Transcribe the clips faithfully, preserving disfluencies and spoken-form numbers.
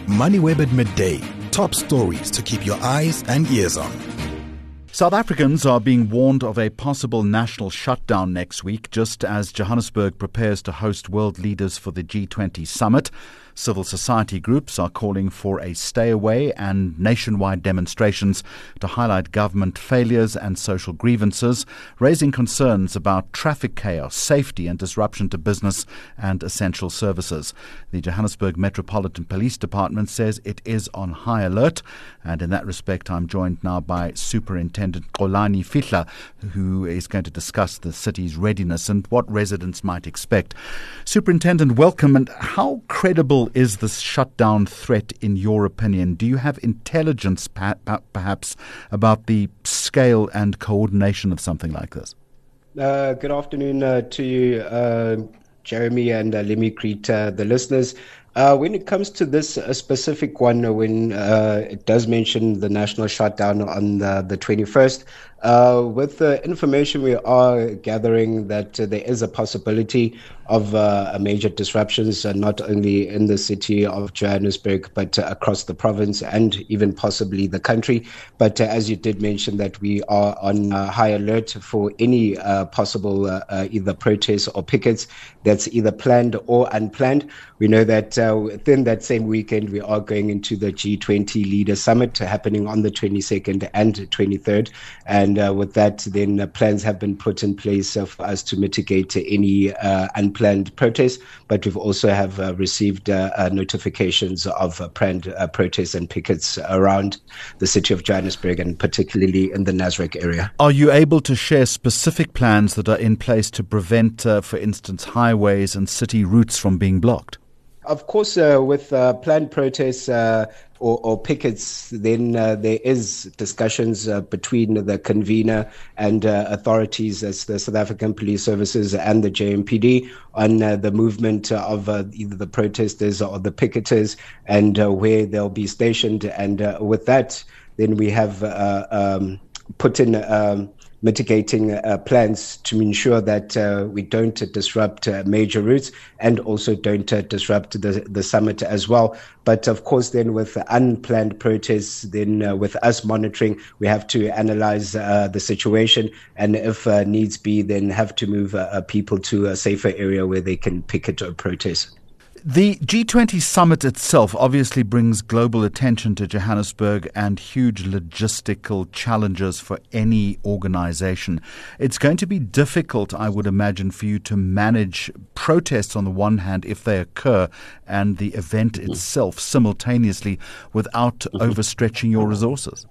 MoneyWeb at midday. Top stories to keep your eyes and ears on. South Africans are being warned of a possible national shutdown next week, just as Johannesburg prepares to host world leaders for the G twenty summit. Civil society groups are calling for a stay away and nationwide demonstrations to highlight government failures and social grievances, raising concerns about traffic chaos, safety and disruption to business and essential services. The Johannesburg Metropolitan Police Department says it is on high alert, and in that respect I'm joined now by Superintendent Xolani Fihla, who is going to discuss the city's readiness and what residents might expect. Superintendent, welcome. And how credible is this shutdown threat in your opinion? Do you have intelligence perhaps about the scale and coordination of something like this? Uh, good afternoon uh, to you, uh, Jeremy, and uh, let me greet uh, the listeners. Uh, when it comes to this uh, specific one, uh, when uh, it does mention the national shutdown on the, the twenty-first, uh, with the information we are gathering that uh, there is a possibility of uh, major disruptions, uh, not only in the city of Johannesburg, but uh, across the province and even possibly the country. But uh, as you did mention, that we are on uh, high alert for any uh, possible uh, uh, either protests or pickets that's either planned or unplanned. We know that uh, within that same weekend, we are going into the G twenty Leader Summit happening on the twenty-second and twenty-third. And uh, with that, then uh, plans have been put in place uh, for us to mitigate any uh, unplanned protests. But we've also have uh, received uh, uh, notifications of uh, planned uh, protests and pickets around the city of Johannesburg and particularly in the Nasrec area. Are you able to share specific plans that are in place to prevent, uh, for instance, highways and city routes from being blocked? Of course, uh, with uh, planned protests uh, or, or pickets, then uh, there is discussions uh, between the convener and uh, authorities, as the South African Police Services and the J M P D, on uh, the movement of uh, either the protesters or the picketers and uh, where they'll be stationed. And uh, with that, then we have uh, um, put in um, mitigating uh, plans to ensure that uh, we don't uh, disrupt uh, major routes and also don't uh, disrupt the, the summit as well. But of course, then with unplanned protests, then uh, with us monitoring, we have to analyze uh, the situation, and if uh, needs be, then have to move uh, people to a safer area where they can picket or protest. The G twenty summit itself obviously brings global attention to Johannesburg and huge logistical challenges for any organization. It's going to be difficult, I would imagine, for you to manage protests on the one hand if they occur and the event itself simultaneously without overstretching your resources.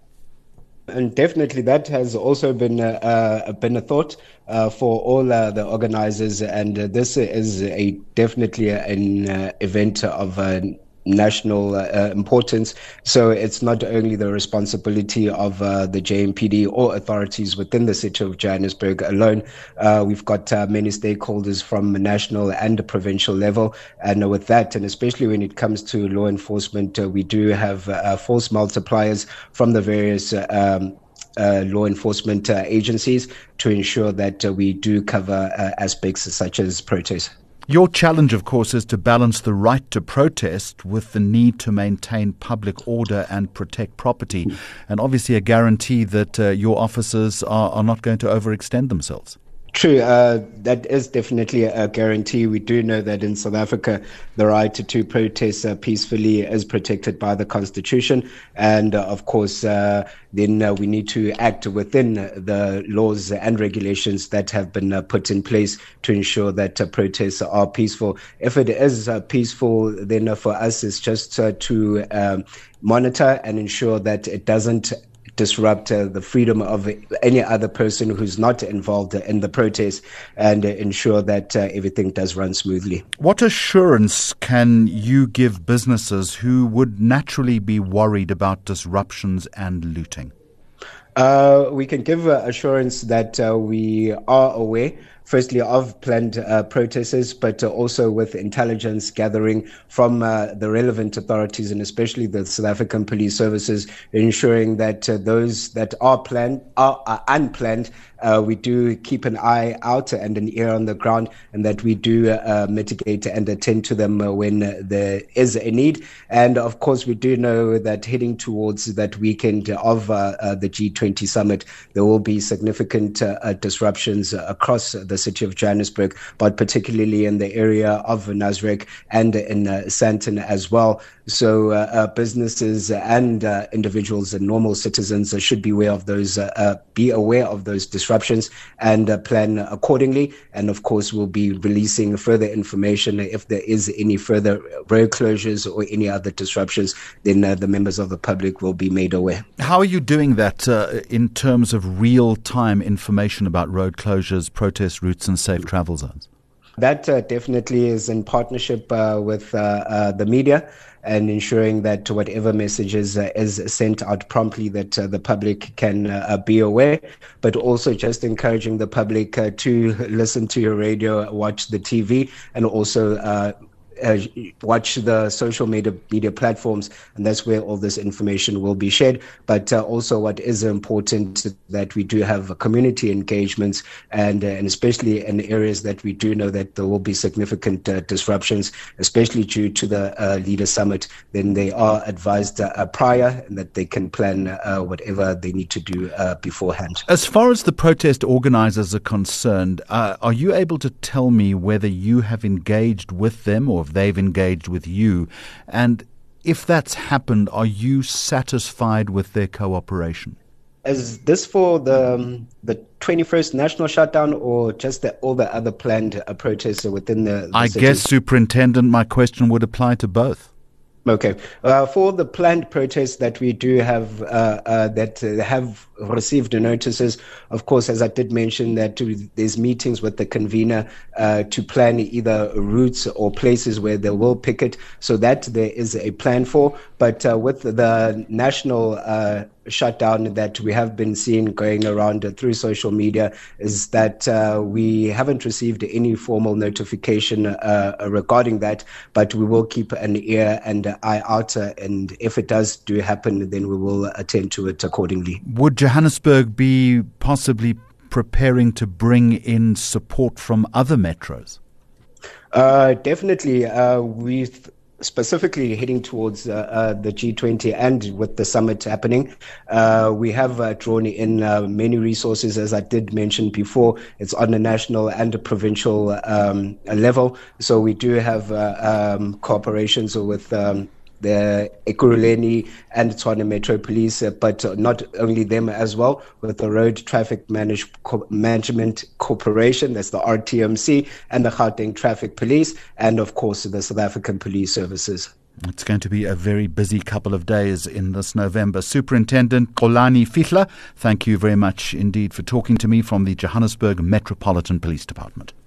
And definitely that has also been uh, uh, been a thought uh, for all uh, the organizers, and uh, this is a definitely an uh, event of uh, national uh, importance. So it's not only the responsibility of uh, the J M P D or authorities within the city of Johannesburg alone. Uh, we've got uh, many stakeholders from national and provincial level. And with that, and especially when it comes to law enforcement, uh, we do have uh, force multipliers from the various uh, um, Uh, law enforcement uh, agencies to ensure that uh, we do cover uh, aspects such as protests. Your challenge, of course, is to balance the right to protest with the need to maintain public order and protect property, and obviously a guarantee that uh, your officers are, are not going to overextend themselves. True, uh, that is definitely a guarantee. We do know that in South Africa, the right to, to protest uh, peacefully is protected by the Constitution. And uh, of course, uh, then uh, we need to act within the laws and regulations that have been uh, put in place to ensure that uh, protests are peaceful. If it is uh, peaceful, then uh, for us, it's just uh, to uh, monitor and ensure that it doesn't disrupt uh, the freedom of any other person who's not involved in the protest, and uh, ensure that uh, everything does run smoothly. What assurance can you give businesses who would naturally be worried about disruptions and looting? Uh, we can give uh, assurance that uh, we are aware firstly, of planned uh, protesters, but uh, also with intelligence gathering from uh, the relevant authorities, and especially the South African Police Services, ensuring that uh, those that are planned are, are unplanned. Uh, we do keep an eye out and an ear on the ground, and that we do uh, mitigate and attend to them uh, when uh, there is a need. And of course, we do know that heading towards that weekend of uh, uh, the G twenty summit, there will be significant uh, uh, disruptions uh, across the city of Johannesburg, but particularly in the area of Nasrec and in uh, Sandton as well. So uh, uh, businesses and uh, individuals and normal citizens uh, should be aware of those, uh, uh, be aware of those disruptions and uh, plan accordingly. And of course, we'll be releasing further information if there is any further road closures or any other disruptions. Then uh, the members of the public will be made aware. How are you doing that uh, in terms of real-time information about road closures, protest routes, and safe travel zones? That uh, definitely is in partnership uh, with uh, uh, the media, and ensuring that whatever messages uh, is sent out promptly, that uh, the public can uh, be aware, but also just encouraging the public uh, to listen to your radio, watch the T V, and also uh, Uh, watch the social media media platforms, and that's where all this information will be shared. But uh, also, what is important that we do have community engagements, and uh, and especially in areas that we do know that there will be significant uh, disruptions, especially due to the uh, Leader Summit. Then they are advised uh, prior, and that they can plan uh, whatever they need to do uh, beforehand. As far as the protest organizers are concerned, uh, are you able to tell me whether you have engaged with them or if they've engaged with you? And if that's happened, are you satisfied with their cooperation? Is this for the um, the twenty-first national shutdown, or just the, all the other planned uh, protests within the, the I city? guess, Superintendent, my question would apply to both. Okay. Uh, for the planned protests that we do have, uh, uh, that uh, have received notices, of course, as I did mention, that there's meetings with the convener uh, to plan either routes or places where they will picket, so that there is a plan for. But uh, with the national uh, shutdown that we have been seeing going around uh, through social media, is that uh, we haven't received any formal notification uh, regarding that, but we will keep an ear and eye out, uh, and if it does do happen, then we will attend to it accordingly. Would Johannesburg be possibly preparing to bring in support from other metros? Uh, definitely. Uh, we've specifically heading towards uh, uh, the G twenty, and with the summit happening, uh, we have uh, drawn in uh, many resources. As I did mention before, it's on a national and a provincial um, level. So we do have uh, um, cooperations with um, the Ekurhuleni and Tshwane Metro Police, uh, but not only them as well, with the Road Traffic Manage- Co- Management Corporation, that's the R T M C, and the Gauteng Traffic Police, and of course the South African Police Services. It's going to be a very busy couple of days in this November. Superintendent Xolani Fihla, thank you very much indeed for talking to me from the Johannesburg Metropolitan Police Department.